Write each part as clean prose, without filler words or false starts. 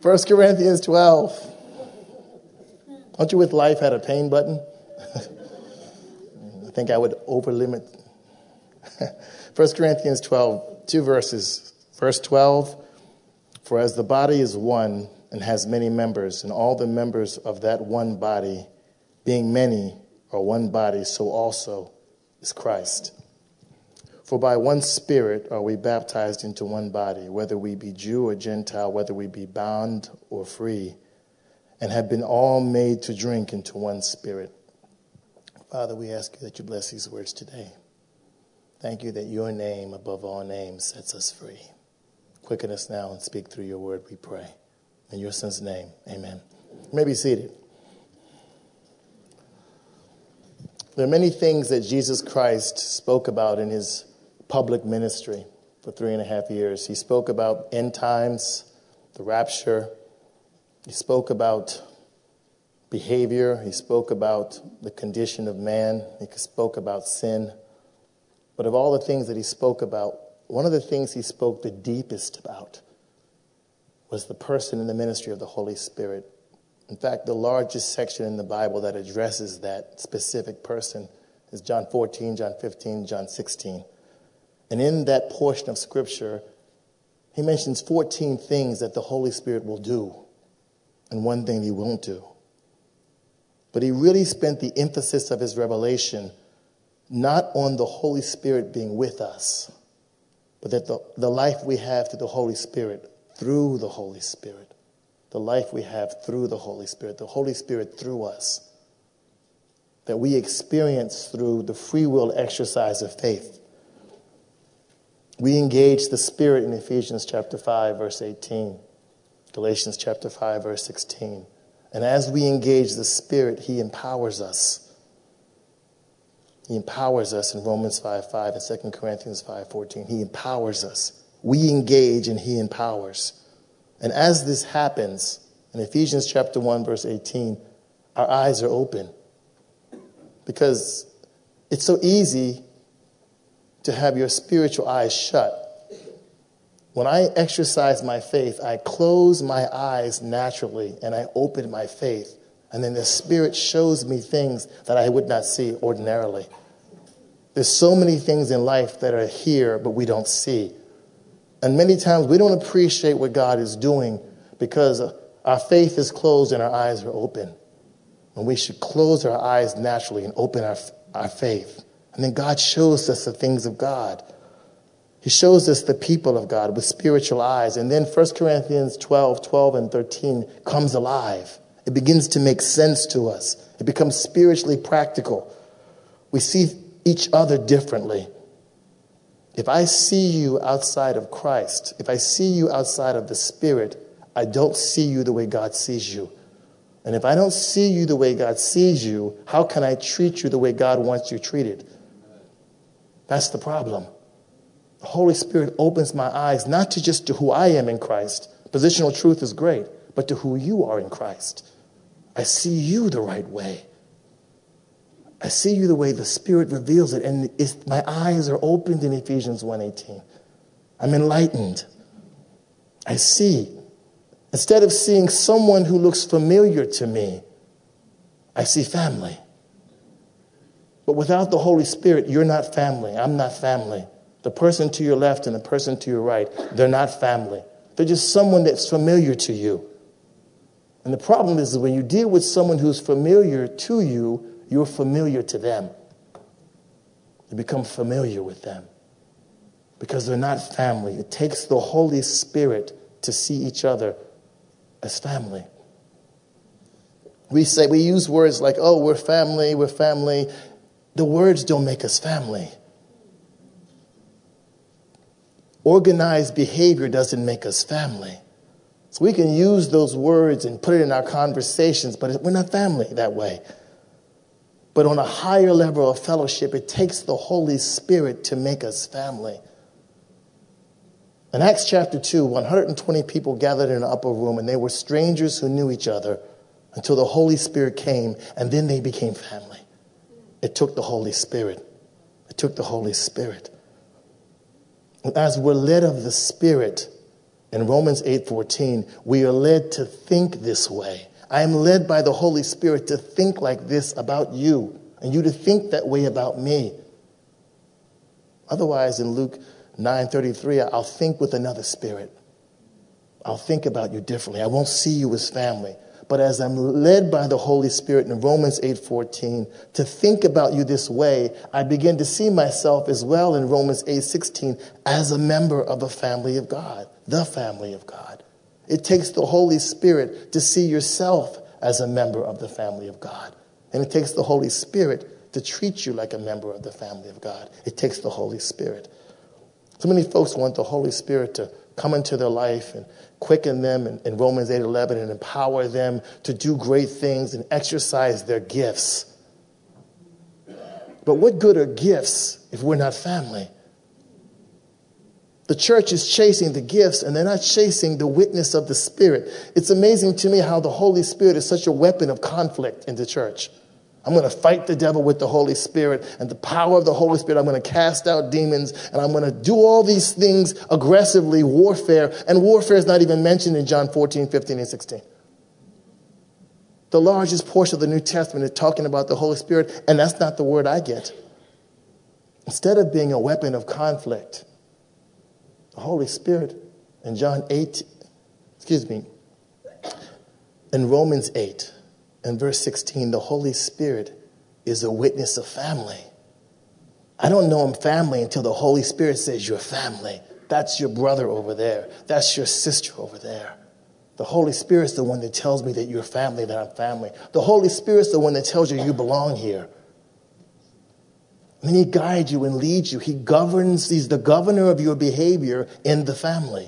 1 Corinthians 12. Don't you with life had a pain button? I think I would overlimit. 1 Corinthians 12, 2 verses. Verse 12, for as the body is one and has many members, and all the members of that one body, being many, are one body, so also is Christ. For by one Spirit are we baptized into one body, whether we be Jew or Gentile, whether we be bound or free, and have been all made to drink into one Spirit. Father, we ask you that you bless these words today. Thank you that your name above all names sets us free. Quicken us now and speak through your word, we pray. In your son's name, amen. You may be seated. There are many things that Jesus Christ spoke about in his public ministry for 3.5 years. He spoke about end times, the rapture. He spoke about behavior. He spoke about the condition of man. He spoke about sin. But of all the things that he spoke about, one of the things he spoke the deepest about was the person in the ministry of the Holy Spirit. In fact, the largest section in the Bible that addresses that specific person is John 14, John 15, John 16. And in that portion of Scripture, he mentions 14 things that the Holy Spirit will do and one thing he won't do. But he really spent the emphasis of his revelation not on the Holy Spirit being with us, but that the life we have through the Holy Spirit, through the Holy Spirit, the life we have through the Holy Spirit through us, that we experience through the free will exercise of faith. We engage the Spirit in Ephesians chapter 5, verse 18, Galatians chapter 5, verse 16. And as we engage the Spirit, he empowers us. He empowers us in Romans 5:5 and 2 Corinthians 5:14. He empowers us. We engage and he empowers. And as this happens, in Ephesians chapter 1, verse 18, our eyes are open. Because it's so easy to have your spiritual eyes shut. When I exercise my faith, I close my eyes naturally and I open my faith. And then the Spirit shows me things that I would not see ordinarily. There's so many things in life that are here, but we don't see. And many times we don't appreciate what God is doing because our faith is closed and our eyes are open. And we should close our eyes naturally and open our faith. And then God shows us the things of God. He shows us the people of God with spiritual eyes. And then 1 Corinthians 12 and 13 comes alive. It begins to make sense to us. It becomes spiritually practical. We see each other differently. If I see you outside of Christ, if I see you outside of the Spirit, I don't see you the way God sees you. And if I don't see you the way God sees you, how can I treat you the way God wants you treated? That's the problem. The Holy Spirit opens my eyes, not to just to who I am in Christ. Positional truth is great, but to who you are in Christ. I see you the right way. I see you the way the Spirit reveals it. And my eyes are opened in Ephesians 1:18. I'm enlightened. I see. Instead of seeing someone who looks familiar to me, I see family. But without the Holy Spirit, you're not family. I'm not family. The person to your left and the person to your right, they're not family. They're just someone that's familiar to you. And the problem is that when you deal with someone who's familiar to you, you're familiar to them. You become familiar with them because they're not family. It takes the Holy Spirit to see each other as family. We use words like, oh, we're family. The words don't make us family. Organized behavior doesn't make us family. So we can use those words and put it in our conversations, but we're not family that way. But on a higher level of fellowship, it takes the Holy Spirit to make us family. In Acts chapter 2, 120 people gathered in an upper room, and they were strangers who knew each other until the Holy Spirit came, and then they became family. It took the Holy Spirit. It took the Holy Spirit. And as we're led of the Spirit, In Romans 8:14, we are led to think this way. I am led by the Holy Spirit to think like this about you, and you to think that way about me. Otherwise, in Luke 9:33, I'll think with another spirit. I'll think about you differently. I won't see you as family. But as I'm led by the Holy Spirit in Romans 8:14 to think about you this way, I begin to see myself as well in Romans 8:16 as a member of the family of God, the family of God. It takes the Holy Spirit to see yourself as a member of the family of God. And it takes the Holy Spirit to treat you like a member of the family of God. It takes the Holy Spirit. So many folks want the Holy Spirit to come into their life and quicken them in Romans 8:11 and empower them to do great things and exercise their gifts. But what good are gifts if we're not family? The church is chasing the gifts and they're not chasing the witness of the Spirit. It's amazing to me how the Holy Spirit is such a weapon of conflict in the church. I'm going to fight the devil with the Holy Spirit and the power of the Holy Spirit. I'm going to cast out demons and I'm going to do all these things aggressively, warfare. And warfare is not even mentioned in John 14, 15, and 16. The largest portion of the New Testament is talking about the Holy Spirit, and that's not the word I get. Instead of being a weapon of conflict, the Holy Spirit in in Romans 8, in verse 16, the Holy Spirit is a witness of family. I don't know I'm family until the Holy Spirit says you're family. That's your brother over there. That's your sister over there. The Holy Spirit's the one that tells me that you're family, that I'm family. The Holy Spirit's the one that tells you you belong here. And he guides you and leads you. He governs. He's the governor of your behavior in the family.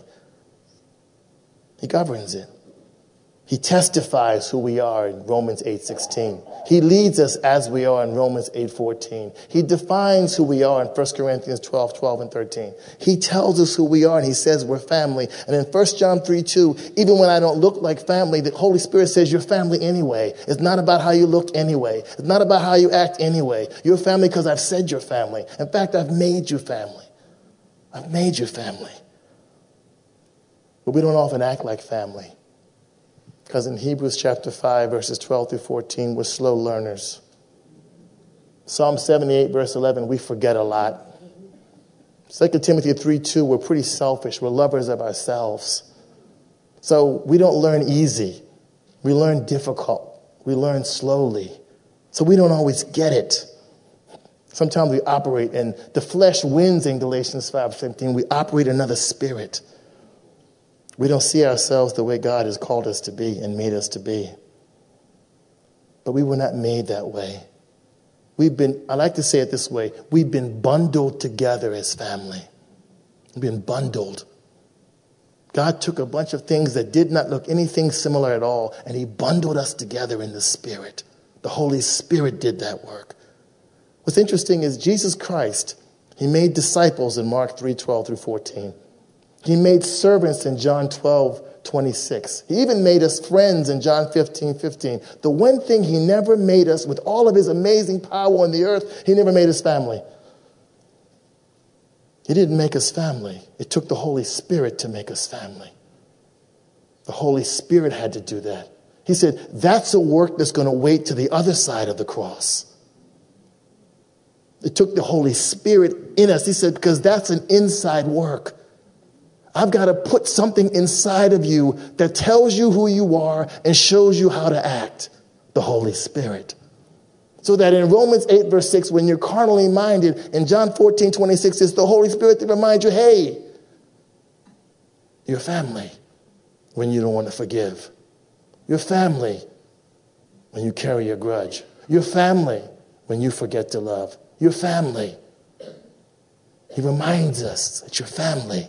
He governs it. He testifies who we are in Romans 8:16. He leads us as we are in Romans 8:14. He defines who we are in 1 Corinthians 12:12 and 13. He tells us who we are and he says we're family. And in 1 John 3:2, even when I don't look like family, the Holy Spirit says you're family anyway. It's not about how you look anyway. It's not about how you act anyway. You're family because I've said you're family. In fact, I've made you family. I've made you family. But we don't often act like family. Because in Hebrews chapter 5, verses 12 through 14, we're slow learners. Psalm 78, verse 11, we forget a lot. 2 Timothy 3:2, we're pretty selfish. We're lovers of ourselves. So we don't learn easy. We learn difficult. We learn slowly. So we don't always get it. Sometimes we operate, and the flesh wins in Galatians 5:15. We operate another spirit. We don't see ourselves the way God has called us to be and made us to be. But we were not made that way. I like to say it this way, we've been bundled together as family. We've been bundled. God took a bunch of things that did not look anything similar at all, and he bundled us together in the Spirit. The Holy Spirit did that work. What's interesting is Jesus Christ, he made disciples in Mark 3:12 through 14. He made servants in John 12:26. He even made us friends in John 15:15. The one thing he never made us, with all of his amazing power on the earth, he never made us family. He didn't make us family. It took the Holy Spirit to make us family. The Holy Spirit had to do that. He said, that's a work that's going to wait to the other side of the cross. It took the Holy Spirit in us. He said, because that's an inside work. I've got to put something inside of you that tells you who you are and shows you how to act. The Holy Spirit. So that in Romans 8, verse 6, when you're carnally minded, in John 14:26, it's the Holy Spirit that reminds you, hey, you're family when you don't want to forgive. You're family when you carry a grudge. You're family when you forget to love. You're family. He reminds us that you're family.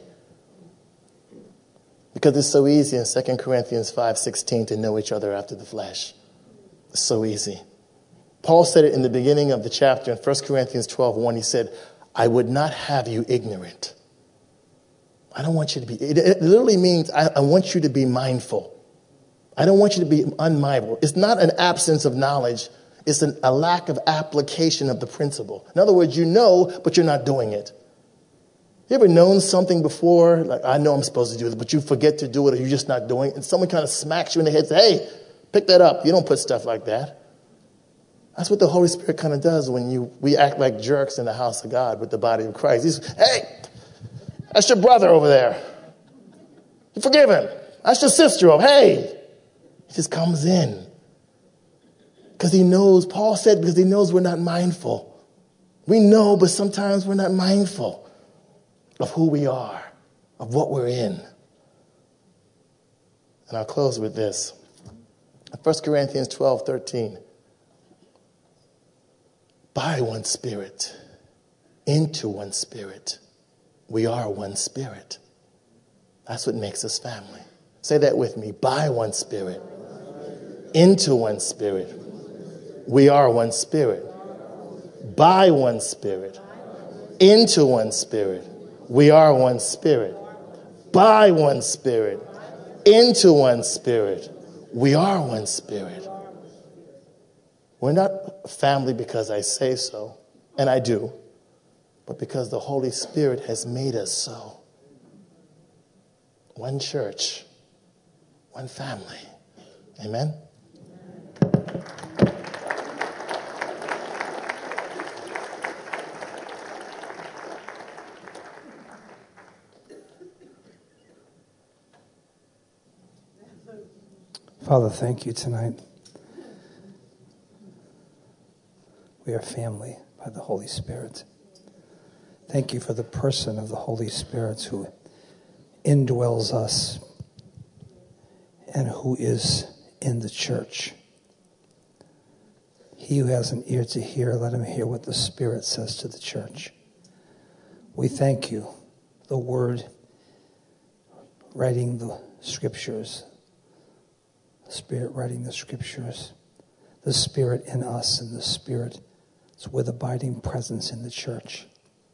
Because it's so easy in 2 Corinthians 5:16 to know each other after the flesh. It's so easy. Paul said it in the beginning of the chapter in 1 Corinthians 12:1. He said, I would not have you ignorant. I don't want you to be, it literally means I want you to be mindful. I don't want you to be unmindful. It's not an absence of knowledge. It's a lack of application of the principle. In other words, you know, but you're not doing it. You ever known something before? Like, I know I'm supposed to do this, but you forget to do it or you're just not doing it. And someone kind of smacks you in the head and says, hey, pick that up. You don't put stuff like that. That's what the Holy Spirit kind of does when we act like jerks in the house of God with the body of Christ. He's, hey, that's your brother over there. You forgive him. That's your sister over. Hey. He just comes in. Because he knows, Paul said, because he knows we're not mindful. We know, but sometimes we're not mindful of who we are, of what we're in. And I'll close with this. 1 Corinthians 12:13. By one Spirit, into one Spirit, we are one Spirit. That's what makes us family. Say that with me. By one Spirit, into one Spirit, we are one Spirit. By one Spirit, into one Spirit, we are one Spirit. By one Spirit, into one Spirit, we are one Spirit. We're not family because I say so, and I do, but because the Holy Spirit has made us so. One church, one family. Amen? Father, thank you tonight. We are family by the Holy Spirit. Thank you for the person of the Holy Spirit who indwells us and who is in the church. He who has an ear to hear, let him hear what the Spirit says to the church. We thank you, the Word, writing the Scriptures, the Spirit writing the Scriptures, the Spirit in us, and the Spirit is with abiding presence in the church.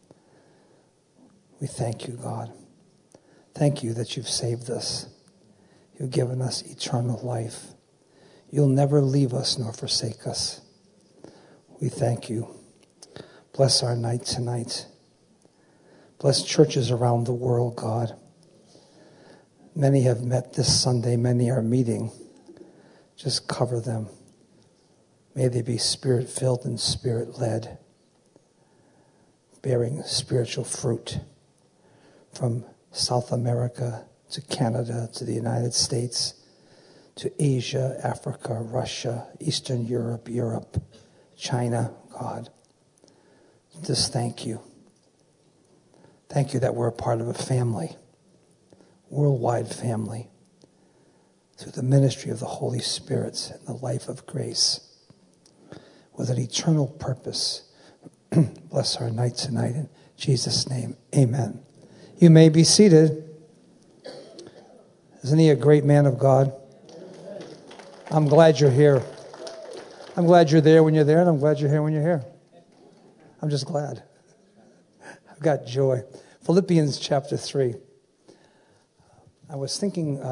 We thank you, God. Thank you that you've saved us. You've given us eternal life. You'll never leave us nor forsake us. We thank you. Bless our night tonight. Bless churches around the world, God. Many have met this Sunday. Many are meeting. Just cover them. May they be Spirit-filled and Spirit-led, bearing spiritual fruit from South America to Canada to the United States to Asia, Africa, Russia, Eastern Europe, China, God. Just thank you. Thank you that we're a part of a family, worldwide family, through the ministry of the Holy Spirit and the life of grace, with an eternal purpose. Bless our night tonight in Jesus' name. Amen. You may be seated. Isn't he a great man of God? I'm glad you're here. I'm glad you're there when you're there, and I'm glad you're here when you're here. I'm just glad. I've got joy. Philippians chapter 3. I was thinking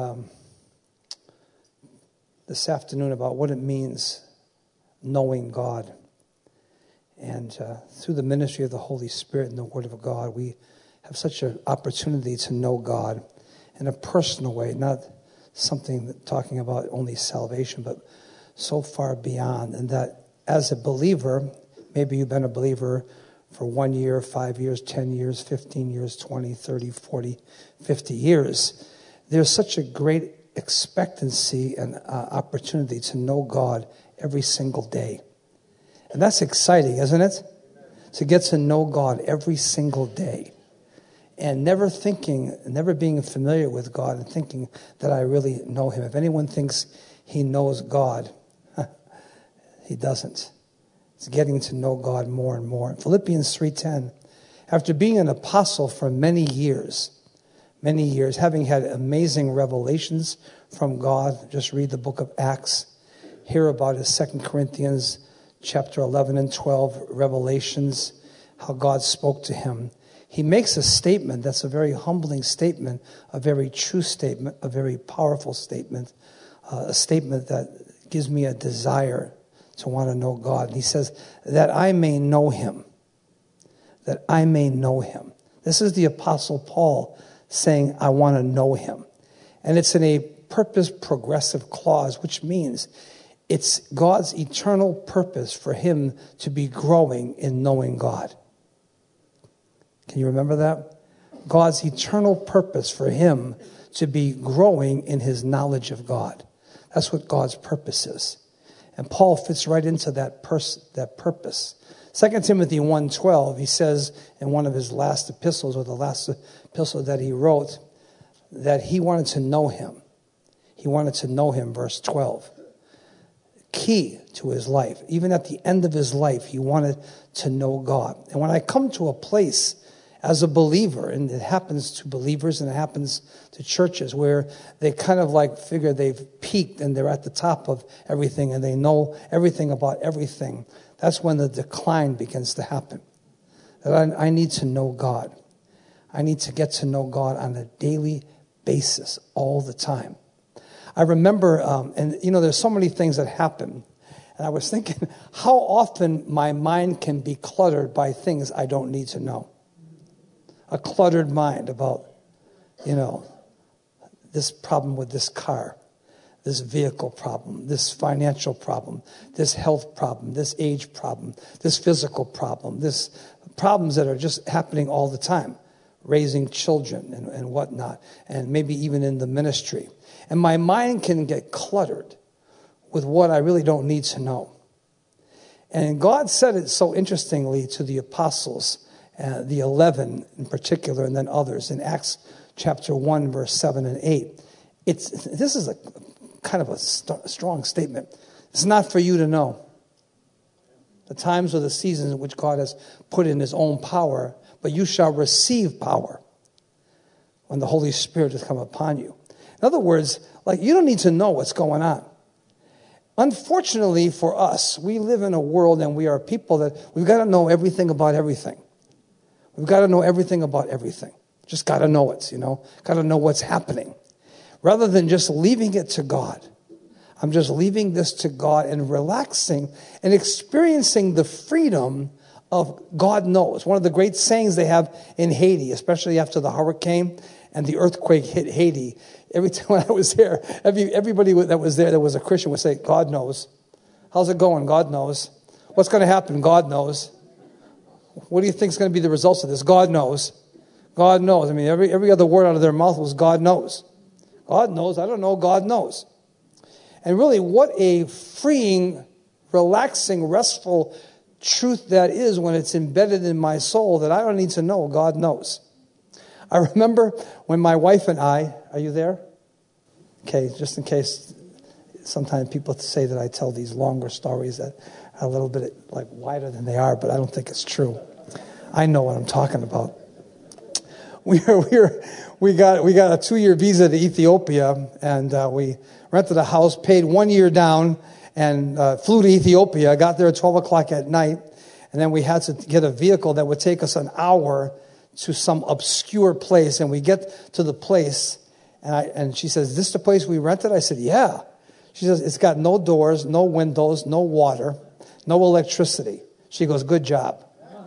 this afternoon about what it means knowing God. And through the ministry of the Holy Spirit and the Word of God, we have such an opportunity to know God in a personal way, not something that talking about only salvation, but so far beyond. And that as a believer, maybe you've been a believer for 1 year, 5 years, 10 years, 15 years, 20, 30, 40, 50 years, there's such a great expectancy and opportunity to know God every single day. And that's exciting, isn't it? To get to know God every single day. And never being familiar with God and thinking that I really know him. If anyone thinks he knows God, he doesn't. It's getting to know God more and more. Philippians 3:10, after being an apostle for many years, having had amazing revelations from God, just read the book of Acts, hear about his 2 Corinthians chapter 11 and 12 revelations, how God spoke to him. He makes a statement that's a very humbling statement, a very true statement, a very powerful statement, a statement that gives me a desire to want to know God. And he says, that I may know him. That I may know him. This is the Apostle Paul saying, I want to know him. And it's in a purpose progressive clause, which means it's God's eternal purpose for him to be growing in knowing God. Can you remember that? God's eternal purpose for him to be growing in his knowledge of God. That's what God's purpose is. And Paul fits right into that purpose. 2 Timothy 1:12, he says in one of his last epistles, or the last epistle that he wrote, that he wanted to know him. He wanted to know him, verse 12. Key to his life. Even at the end of his life, he wanted to know God. And when I come to a place as a believer, and it happens to believers and it happens to churches where they kind of like figure they've peaked and they're at the top of everything and they know everything about everything, that's when the decline begins to happen. That I need to know God. I need to get to know God on a daily basis all the time. I remember, there's so many things that happen. And I was thinking how often my mind can be cluttered by things I don't need to know. A cluttered mind about, this problem with this car, this vehicle problem, this financial problem, this health problem, this age problem, this physical problem, this problems that are just happening all the time, raising children and whatnot, and maybe even in the ministry. And my mind can get cluttered with what I really don't need to know. And God said it so interestingly to the apostles, the 11 in particular, and then others, in Acts chapter 1, verse 7 and 8. This is a kind of a strong statement. It's not for you to know the times or the seasons in which God has put in his own power, but you shall receive power when the Holy Spirit has come upon you. In other words, you don't need to know what's going on. Unfortunately for us, we live in a world and we are people that we've got to know everything about everything. We've got to know everything about everything. Just got to know it, Got to know what's happening. Rather than just leaving it to God. I'm just leaving this to God and relaxing and experiencing the freedom of God knows. One of the great sayings they have in Haiti, especially after the hurricane and the earthquake hit Haiti. Every time when I was there, everybody that was there that was a Christian would say, God knows. How's it going? God knows. What's going to happen? God knows. What do you think is going to be the results of this? God knows. God knows. I mean, every other word out of their mouth was God knows. God knows. I don't know. God knows. And really, what a freeing, relaxing, restful truth that is when it's embedded in my soul that I don't need to know. God knows. I remember when my wife and I, are you there? Okay, just in case sometimes people say that I tell these longer stories that are a little bit wider than they are, but I don't think it's true. I know what I'm talking about. We got a 2-year visa to Ethiopia, and we rented a house, paid 1 year down, and flew to Ethiopia. Got there at 12 o'clock at night, and then we had to get a vehicle that would take us an hour to some obscure place. And we get to the place, and she says, "Is this the place we rented?" I said, "Yeah." She says, "It's got no doors, no windows, no water, no electricity." She goes, "Good job."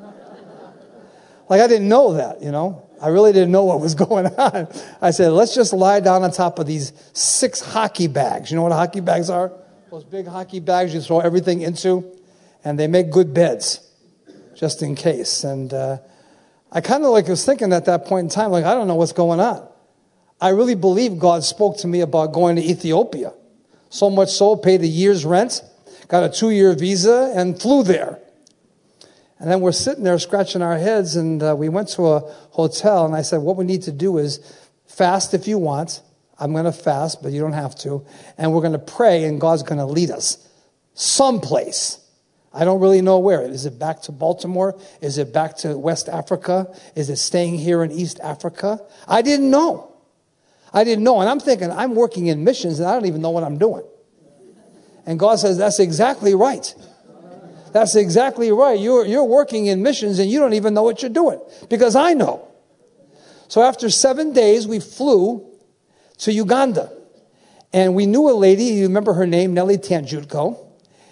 I didn't know that, I really didn't know what was going on. I said, let's just lie down on top of these 6 hockey bags. You know what hockey bags are? Those big hockey bags you throw everything into. And they make good beds, just in case. And I kind of was thinking at that point in time, I don't know what's going on. I really believe God spoke to me about going to Ethiopia. So much so, paid a year's rent, got a 2-year visa, and flew there. And then we're sitting there scratching our heads, and we went to a hotel, and I said, what we need to do is fast if you want. I'm going to fast, but you don't have to. And we're going to pray, and God's going to lead us someplace. I don't really know where. Is it back to Baltimore? Is it back to West Africa? Is it staying here in East Africa? I didn't know. And I'm thinking, I'm working in missions, and I don't even know what I'm doing. And God says, that's exactly right. That's exactly right. You're working in missions and you don't even know what you're doing because I know. So after 7 days, we flew to Uganda. And we knew a lady, you remember her name, Nellie Tanjutko.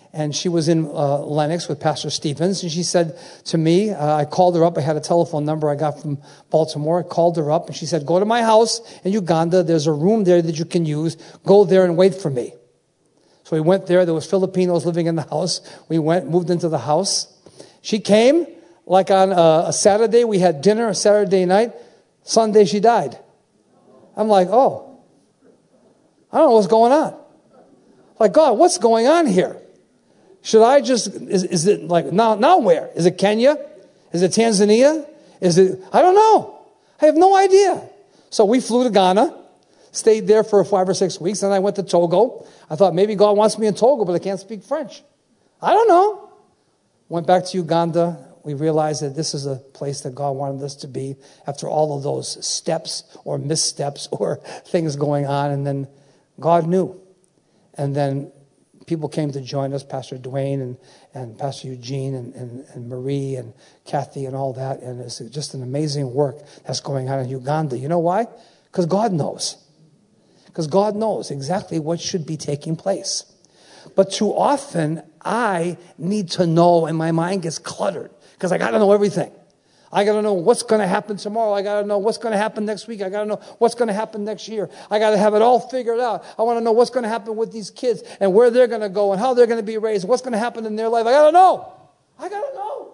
And she was in Lenox with Pastor Stevens. And she said to me, I called her up. I had a telephone number I got from Baltimore. I called her up and she said, go to my house in Uganda. There's a room there that you can use. Go there and wait for me. So we went there. There was Filipinos living in the house. We moved into the house. She came like on a Saturday. We had dinner a Saturday night. Sunday she died. I'm like, oh, I don't know what's going on. Like, God, what's going on here? Should I just, is it like, now where? Is it Kenya? Is it Tanzania? I don't know. I have no idea. So we flew to Ghana, stayed there for 5 or 6 weeks, and I went to Togo. I thought maybe God wants me in Togo, but I can't speak French. I don't know. Went back to Uganda. We realized that this is a place that God wanted us to be after all of those steps or missteps or things going on. And then God knew. And then people came to join us, Pastor Dwayne and Pastor Eugene and Marie and Kathy and all that. And it's just an amazing work that's going on in Uganda. You know why? Because God knows. Because God knows exactly what should be taking place. But too often, I need to know, and my mind gets cluttered because I got to know everything. I got to know what's going to happen tomorrow. I got to know what's going to happen next week. I got to know what's going to happen next year. I got to have it all figured out. I want to know what's going to happen with these kids and where they're going to go and how they're going to be raised. What's going to happen in their life. I got to know. I got to know.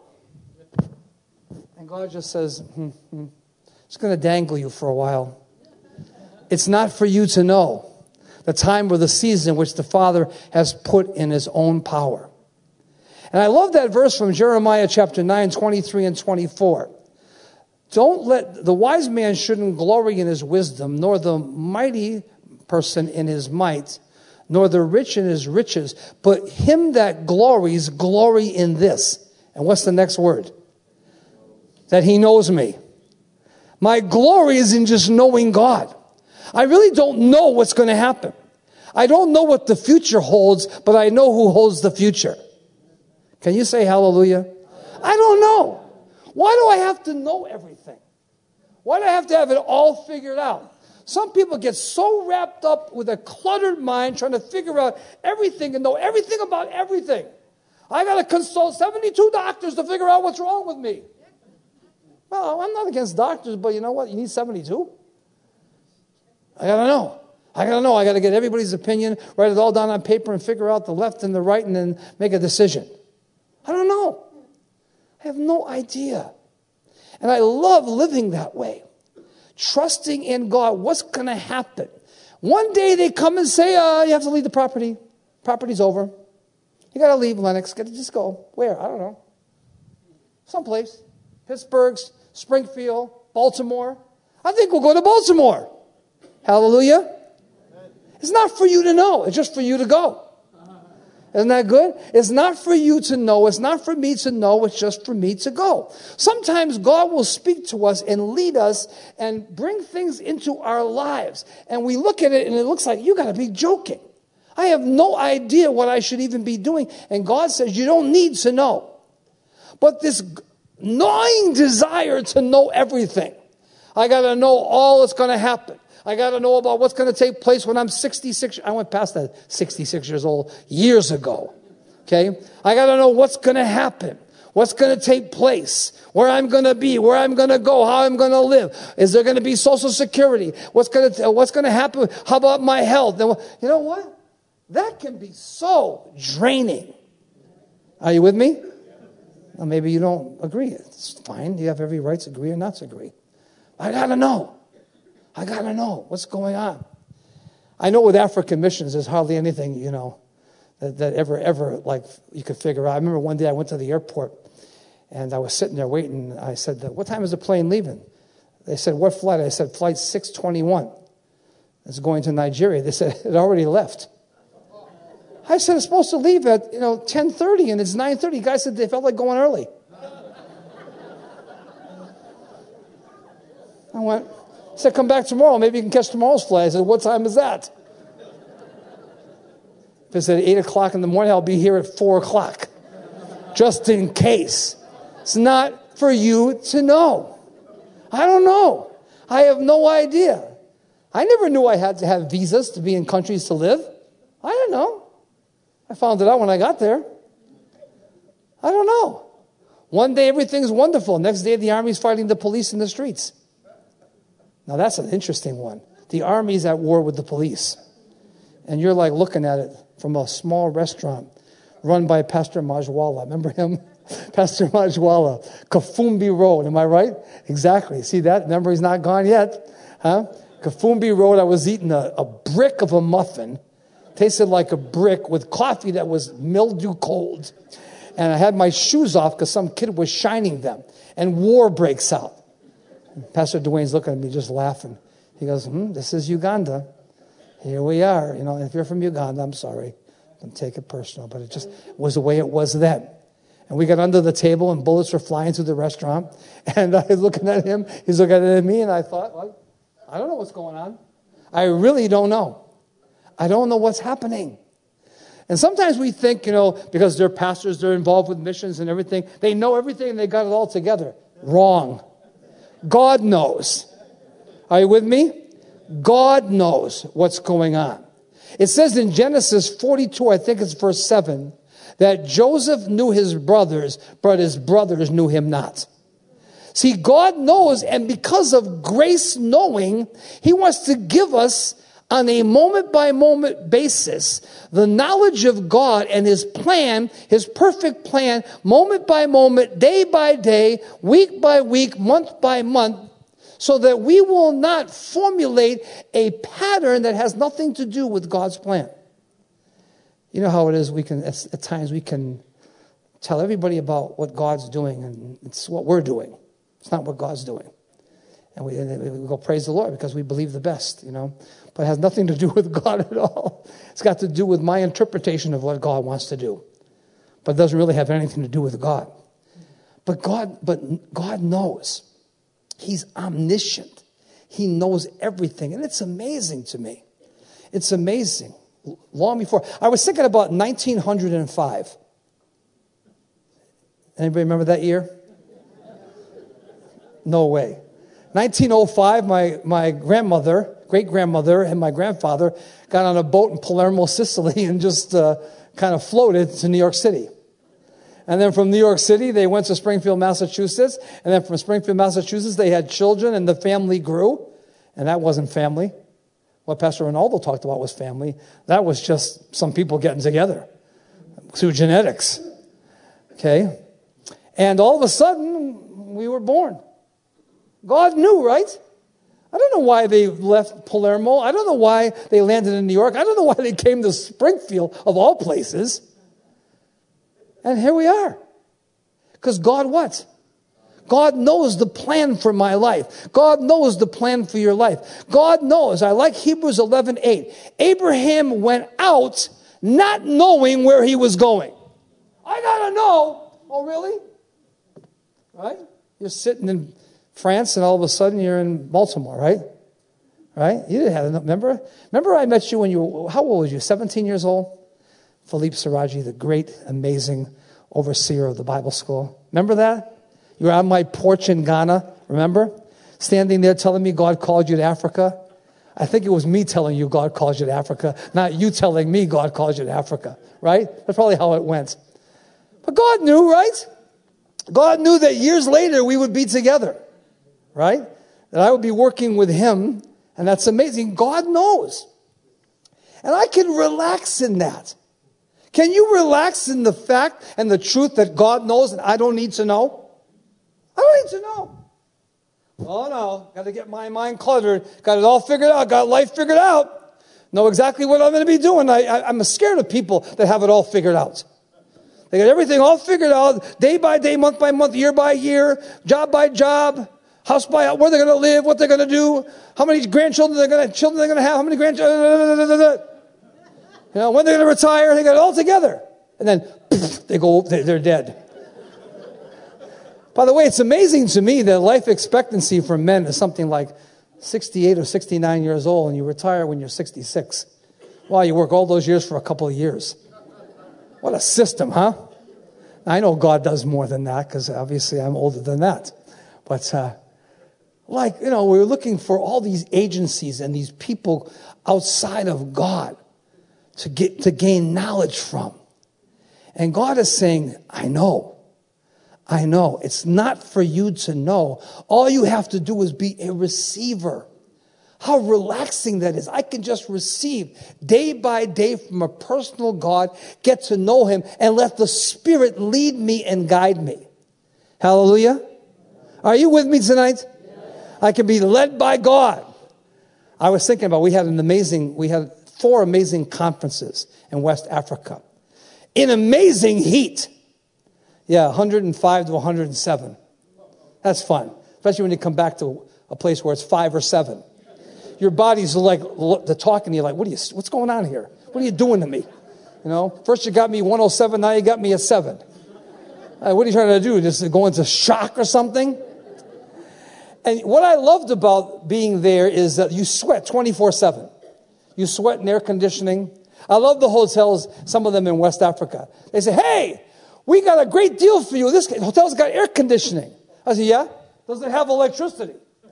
And God just says, it's going to dangle you for a while. It's not for you to know the time or the season which the Father has put in his own power. And I love that verse from Jeremiah chapter 9, 23 and 24. The wise man shouldn't glory in his wisdom, nor the mighty person in his might, nor the rich in his riches, but him that glories, glory in this. And what's the next word? That he knows me. My glory is in just knowing God. I really don't know what's going to happen. I don't know what the future holds, but I know who holds the future. Can you say hallelujah? I don't know. Why do I have to know everything? Why do I have to have it all figured out? Some people get so wrapped up with a cluttered mind trying to figure out everything and know everything about everything. I got to consult 72 doctors to figure out what's wrong with me. Well, I'm not against doctors, but you know what? You need 72. I got to know. I got to get everybody's opinion, write it all down on paper and figure out the left and the right and then make a decision. I don't know. I have no idea. And I love living that way. Trusting in God. What's going to happen? One day they come and say, you have to leave the property. Property's over. You got to leave Lenox. Just go. Where? I don't know. Someplace. Pittsburgh, Springfield, Baltimore. I think we'll go to Baltimore. Hallelujah. It's not for you to know. It's just for you to go. Isn't that good? It's not for you to know. It's not for me to know. It's just for me to go. Sometimes God will speak to us and lead us and bring things into our lives. And we look at it and it looks like, you got to be joking. I have no idea what I should even be doing. And God says, you don't need to know. But this gnawing desire to know everything. I got to know all that's going to happen. I got to know about what's going to take place when I'm 66. I went past that 66 years old years ago. Okay? I got to know what's going to happen. What's going to take place. Where I'm going to be. Where I'm going to go. How I'm going to live. Is there going to be Social Security? What's going to happen? How about my health? You know what? That can be so draining. Are you with me? Well, maybe you don't agree. It's fine. You have every right to agree or not to agree. I got to know. I got to know what's going on. I know with African missions, there's hardly anything, that ever like you could figure out. I remember one day I went to the airport and I was sitting there waiting. I said, what time is the plane leaving? They said, what flight? I said, flight 621. It's going to Nigeria. They said, it already left. I said, it's supposed to leave at, 10:30 and it's 9:30. The guy said they felt like going early. I went, he said, come back tomorrow. Maybe you can catch tomorrow's flight. I said, what time is that? If it's at 8 o'clock in the morning, I'll be here at 4 o'clock. Just in case. It's not for you to know. I don't know. I have no idea. I never knew I had to have visas to be in countries to live. I don't know. I found it out when I got there. I don't know. One day everything's wonderful. Next day the Army's fighting the police in the streets. Now that's an interesting one. The Army's at war with the police. And you're like looking at it from a small restaurant run by Pastor Majwala. Remember him? Pastor Majwala. Kafumbi Road. Am I right? Exactly. See that? Memory's not gone yet. Huh? Kafumbi Road, I was eating a brick of a muffin. Tasted like a brick with coffee that was mildew cold. And I had my shoes off because some kid was shining them. And war breaks out. And Pastor Dwayne's looking at me just laughing. He goes, this is Uganda. Here we are. You know, if you're from Uganda, I'm sorry. Don't take it personal. But it just was the way it was then. And we got under the table and bullets were flying through the restaurant. And I was looking at him. He's looking at me. And I thought, well, I don't know what's going on. I really don't know. I don't know what's happening. And sometimes we think, because they're pastors, they're involved with missions and everything. They know everything and they got it all together. Wrong. God knows. Are you with me? God knows what's going on. It says in Genesis 42, I think it's verse 7, that Joseph knew his brothers, but his brothers knew him not. See, God knows, and because of grace knowing, he wants to give us on a moment-by-moment basis the knowledge of God and his plan, his perfect plan, moment by moment, day by day, week by week, month by month, so that we will not formulate a pattern that has nothing to do with God's plan. You know how it is, at times we can tell everybody about what God's doing, and it's what we're doing. It's not what God's doing. And we go praise the Lord because we believe the best, But it has nothing to do with God at all. It's got to do with my interpretation of what God wants to do. But it doesn't really have anything to do with God. But God knows. He's omniscient. He knows everything. And it's amazing to me. It's amazing. Long before. I was thinking about 1905. Anybody remember that year? No way. 1905, my grandmother, great-grandmother, and my grandfather got on a boat in Palermo, Sicily, and just kind of floated to New York City. And then from New York City, they went to Springfield, Massachusetts. And then from Springfield, Massachusetts, they had children, and the family grew. And that wasn't family. What Pastor Ronaldo talked about was family. That was just some people getting together through genetics. Okay? And all of a sudden, we were born. God knew, right? I don't know why they left Palermo. I don't know why they landed in New York. I don't know why they came to Springfield, of all places. And here we are. Because God what? God knows the plan for my life. God knows the plan for your life. God knows. I like Hebrews 11:8. Abraham went out not knowing where he was going. I gotta know. Oh, really? Right? You're sitting in France and all of a sudden you're in Baltimore, right? Right? You didn't have, remember I met you when you were, how old was you? 17 years old? Philippe Siraji, the great, amazing overseer of the Bible school. Remember that? You were on my porch in Ghana, remember? Standing there telling me God called you to Africa. I think it was me telling you God called you to Africa, not you telling me God called you to Africa, right? That's probably how it went. But God knew, right? God knew that years later we would be together, right? That I would be working with him, and that's amazing. God knows. And I can relax in that. Can you relax in the fact and the truth that God knows and I don't need to know? I don't need to know. Oh no, got to get my mind cluttered. Got it all figured out. Got life figured out. Know exactly what I'm going to be doing. I'm scared of people that have it all figured out. They got everything all figured out, day by day, month by month, year by year, job by job, house by house, where they're going to live, what they're going to do, how many grandchildren they're going to have, how many grandchildren. When they're going to retire, they got it all together. And then, they're dead. By the way, it's amazing to me that life expectancy for men is something like 68 or 69 years old, and you retire when you're 66. Wow, you work all those years for a couple of years. What a system, huh? I know God does more than that, because obviously I'm older than that. But, we're looking for all these agencies and these people outside of God to gain knowledge from. And God is saying, I know. It's not for you to know. All you have to do is be a receiver. How relaxing that is. I can just receive day by day from a personal God, get to know him, and let the Spirit lead me and guide me. Hallelujah. Are you with me tonight? I can be led by God. I was thinking about, we had 4 amazing conferences in West Africa. In amazing heat. Yeah, 105 to 107. That's fun. Especially when you come back to a place where it's 5 or 7. Your body's like, they're talking to you like, what's going on here? What are you doing to me? You know, first you got me 107, now you got me at 7. What are you trying to do? Just go into shock or something? And what I loved about being there is that you sweat 24/7. You sweat in air conditioning. I love the hotels, some of them in West Africa. They say, hey, we got a great deal for you. This hotel's got air conditioning. I say, yeah? Does it have electricity?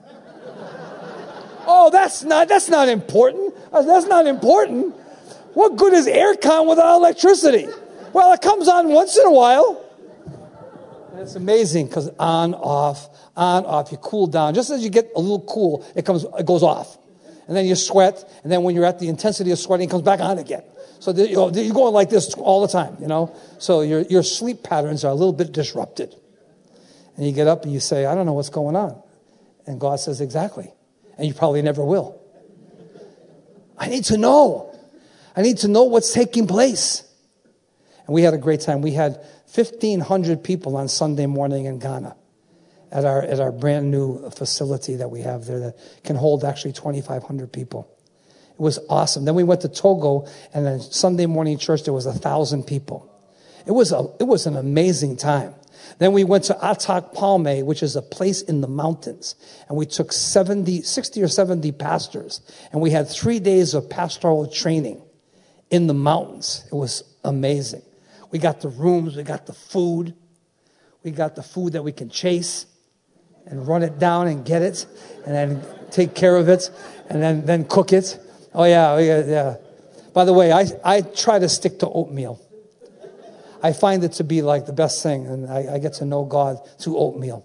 Oh, that's not important. That's not important. What good is aircon without electricity? Well, it comes on once in a while. And it's amazing because on, off, you cool down. Just as you get a little cool, it goes off. And then you sweat, and then when you're at the intensity of sweating, it comes back on again. So you're going like this all the time, you know. So your sleep patterns are a little bit disrupted. And you get up and you say, I don't know what's going on. And God says, exactly. And you probably never will. I need to know. I need to know what's taking place. And we had a great time. We had 1,500 people on Sunday morning in Ghana at our brand new facility that we have there that can hold actually 2,500 people. It was awesome. Then we went to Togo, and then Sunday morning church, there was 1,000 people. It was an amazing time. Then we went to Atak Palme, which is a place in the mountains. And we took 60 or 70 pastors. And we had 3 days of pastoral training in the mountains. It was amazing. We got the rooms. We got the food. We got the food that we can chase and run it down and get it. And then take care of it. And then cook it. Oh, yeah. By the way, I try to stick to oatmeal. I find it to be like the best thing, and I get to know God through oatmeal.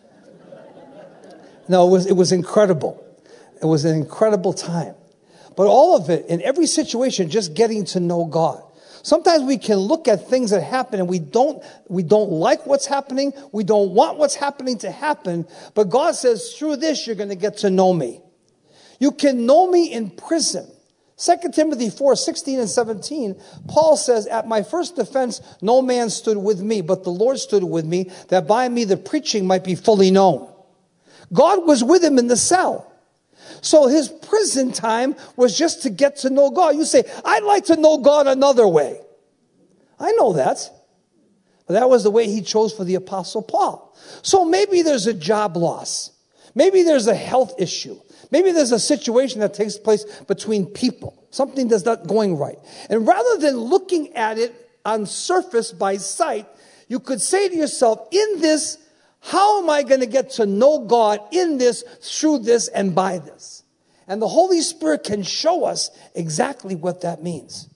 No, it was incredible. It was an incredible time. But all of it, in every situation, just getting to know God. Sometimes we can look at things that happen and we don't like what's happening. We don't want what's happening to happen. But God says, through this, you're going to get to know me. You can know me in prison. 2 Timothy 4:16 and 17, Paul says, at my first defense, no man stood with me, but the Lord stood with me, that by me the preaching might be fully known. God was with him in the cell. So his prison time was just to get to know God. You say, I'd like to know God another way. I know that. But that was the way he chose for the Apostle Paul. So maybe there's a job loss. Maybe there's a health issue. Maybe there's a situation that takes place between people. Something that's not going right. And rather than looking at it on surface by sight, you could say to yourself, in this, how am I going to get to know God in this, through this, and by this? And the Holy Spirit can show us exactly what that means.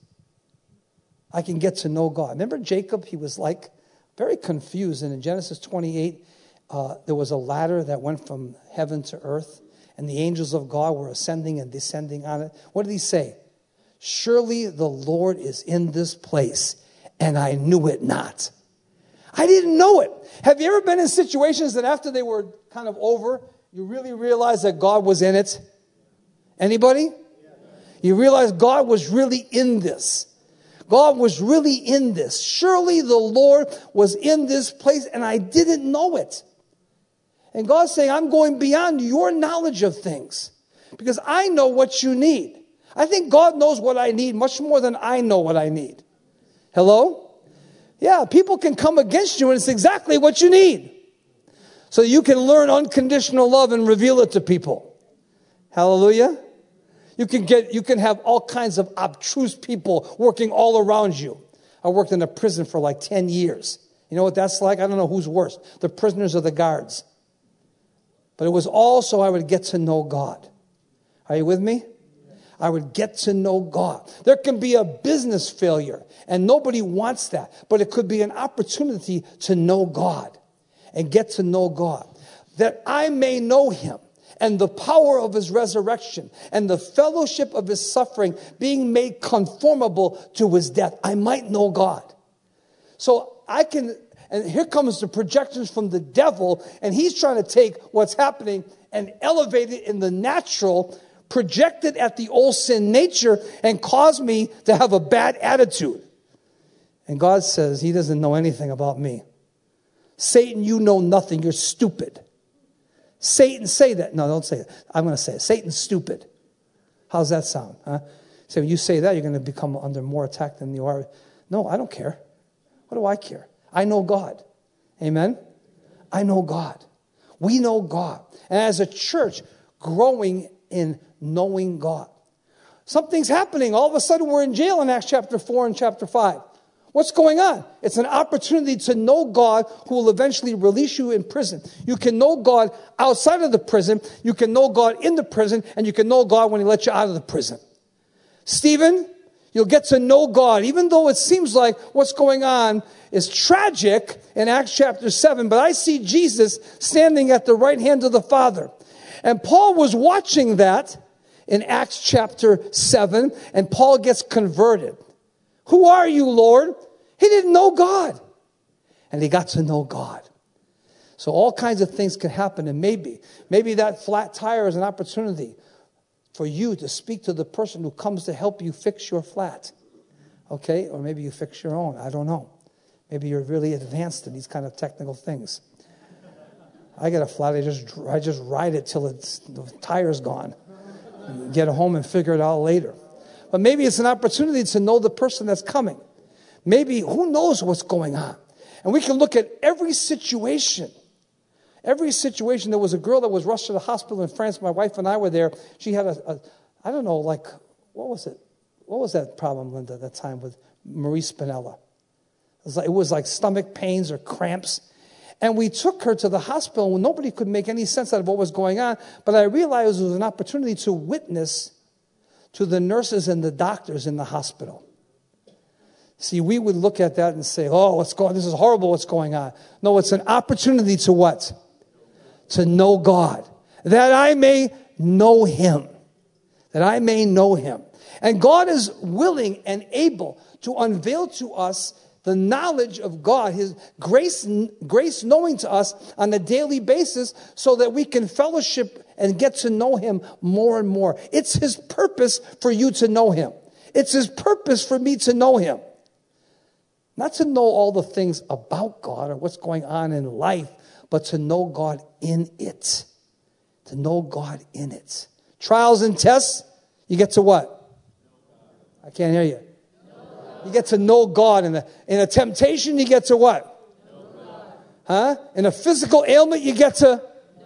I can get to know God. Remember Jacob? He was like very confused. And in Genesis 28, there was a ladder that went from heaven to earth. And the angels of God were ascending and descending on it. What did he say? Surely the Lord is in this place, and I knew it not. I didn't know it. Have you ever been in situations that after they were kind of over, you really realized that God was in it? Anybody? You realize God was really in this. God was really in this. Surely the Lord was in this place, and I didn't know it. And God's saying, I'm going beyond your knowledge of things because I know what you need. I think God knows what I need much more than I know what I need. Hello? Yeah, people can come against you and it's exactly what you need. So you can learn unconditional love and reveal it to people. Hallelujah? You can have all kinds of obtruse people working all around you. I worked in a prison for like 10 years. You know what that's like? I don't know who's worse, the prisoners or the guards. But it was all so I would get to know God. Are you with me? I would get to know God. There can be a business failure, and nobody wants that. But it could be an opportunity to know God and get to know God. That I may know him and the power of his resurrection and the fellowship of his suffering, being made conformable to his death. I might know God. So I can, and here comes the projections from the devil, and he's trying to take what's happening and elevate it in the natural, project it at the old sin nature, and cause me to have a bad attitude. And God says he doesn't know anything about me. Satan, you know nothing. You're stupid. Satan, say that. No, don't say it. I'm going to say it. Satan's stupid. How's that sound? Huh? So when you say that, you're going to become under more attack than you are. No, I don't care. What do I care? I know God. Amen? I know God. We know God. And as a church, growing in knowing God. Something's happening. All of a sudden, we're in jail in Acts chapter 4 and chapter 5. What's going on? It's an opportunity to know God who will eventually release you in prison. You can know God outside of the prison. You can know God in the prison. And you can know God when he lets you out of the prison. Stephen, you'll get to know God, even though it seems like what's going on is tragic in Acts chapter 7. But I see Jesus standing at the right hand of the Father. And Paul was watching that in Acts chapter 7. And Paul gets converted. Who are you, Lord? He didn't know God. And he got to know God. So all kinds of things can happen. And maybe that flat tire is an opportunity for you to speak to the person who comes to help you fix your flat. Okay? Or maybe you fix your own. I don't know. Maybe you're really advanced in these kind of technical things. I get a flat. I just ride it till the tire's gone. Get home and figure it out later. But maybe it's an opportunity to know the person that's coming. Maybe, who knows what's going on? And we can look at every situation. Every situation. There was a girl that was rushed to the hospital in France. My wife and I were there. She had I don't know, like, what was it? What was that problem, Linda, at that time with Marie Spinella? It was like stomach pains or cramps. And we took her to the hospital when nobody could make any sense out of what was going on. But I realized it was an opportunity to witness to the nurses and the doctors in the hospital. See, we would look at that and say, oh, this is horrible what's going on. No, it's an opportunity to what? To know God. That I may know him. That I may know him. And God is willing and able to unveil to us the knowledge of God, his grace knowing to us on a daily basis so that we can fellowship and get to know him more and more. It's his purpose for you to know him. It's his purpose for me to know him. Not to know all the things about God or what's going on in life, but to know God in it. To know God in it. Trials and tests, you get to what? I can't hear you. You get to know God. In a temptation, you get to what? Huh? In a physical ailment, you get to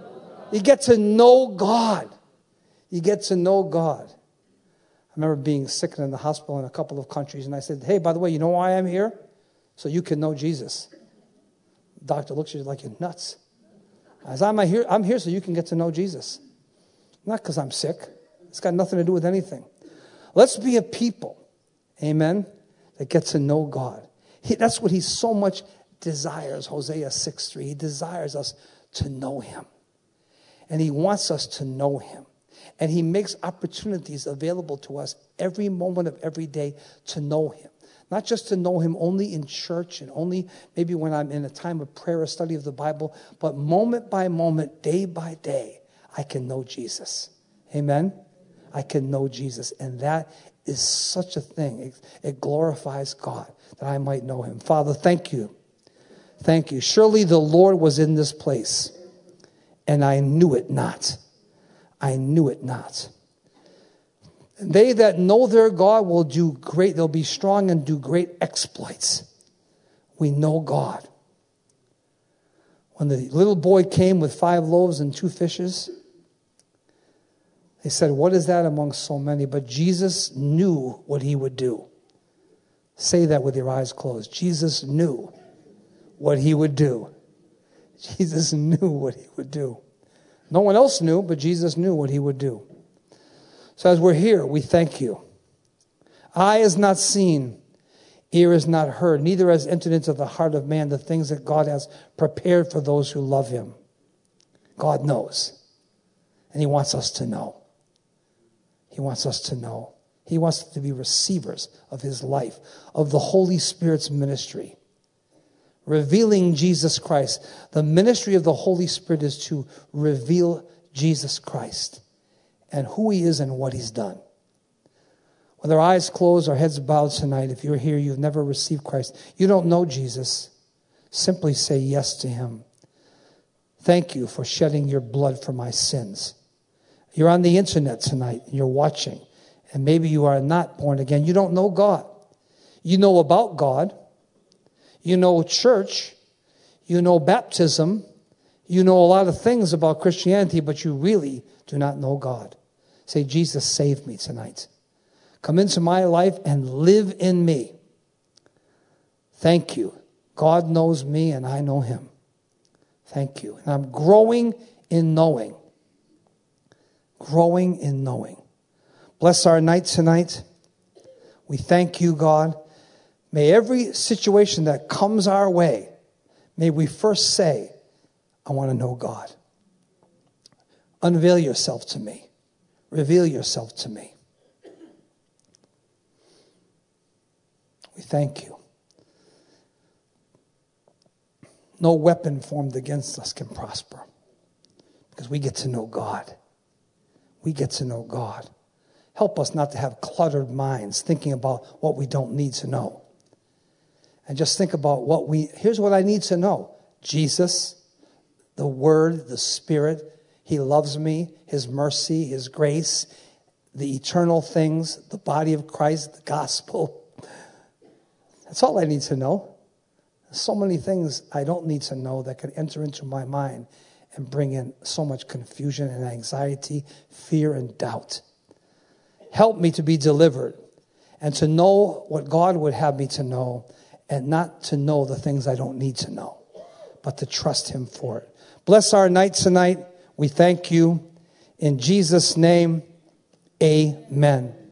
know God. You get to know God. I remember being sick in the hospital in a couple of countries, and I said, hey, by the way, you know why I'm here? So you can know Jesus. The doctor looks at you like you're nuts. I said, I'm here so you can get to know Jesus. Not because I'm sick. It's got nothing to do with anything. Let's be a people, amen, that get to know God. That's what he so much desires, Hosea 6:3. He desires us to know him. And he wants us to know him. And he makes opportunities available to us every moment of every day to know him. Not just to know him only in church and only maybe when I'm in a time of prayer or study of the Bible, but moment by moment, day by day, I can know Jesus. Amen? I can know Jesus. And that is such a thing. It glorifies God that I might know him. Father, thank you. Thank you. Surely the Lord was in this place, and I knew it not. I knew it not. They that know their God will do great. They'll be strong and do great exploits. We know God. When the little boy came with 5 loaves and 2 fishes, they said, what is that among so many? But Jesus knew what he would do. Say that with your eyes closed. Jesus knew what he would do. Jesus knew what he would do. No one else knew, but Jesus knew what he would do. So as we're here, we thank you. Eye is not seen, ear is not heard, neither has entered into the heart of man the things that God has prepared for those who love him. God knows. And he wants us to know. He wants us to know. He wants us to be receivers of his life, of the Holy Spirit's ministry. Revealing Jesus Christ. The ministry of the Holy Spirit is to reveal Jesus Christ and who he is and what he's done. With our eyes closed, our heads bowed tonight, if you're here, you've never received Christ, you don't know Jesus, simply say yes to him. Thank you for shedding your blood for my sins. You're on the internet tonight, and you're watching, and maybe you are not born again. You don't know God. You know about God. You know church. You know baptism. You know a lot of things about Christianity, but you really do not know God. Say, Jesus, save me tonight. Come into my life and live in me. Thank you. God knows me and I know him. Thank you. And I'm growing in knowing. Growing in knowing. Bless our night tonight. We thank you, God. May every situation that comes our way, may we first say, I want to know God. Unveil yourself to me. Reveal yourself to me. We thank you. No weapon formed against us can prosper because we get to know God. We get to know God. Help us not to have cluttered minds thinking about what we don't need to know. And just think about here's what I need to know. Jesus, the Word, the Spirit, he loves me, his mercy, his grace, the eternal things, the body of Christ, the gospel. That's all I need to know. There's so many things I don't need to know that could enter into my mind and bring in so much confusion and anxiety, fear and doubt. Help me to be delivered and to know what God would have me to know and not to know the things I don't need to know, but to trust him for it. Bless our night tonight. We thank you. In Jesus' name, amen.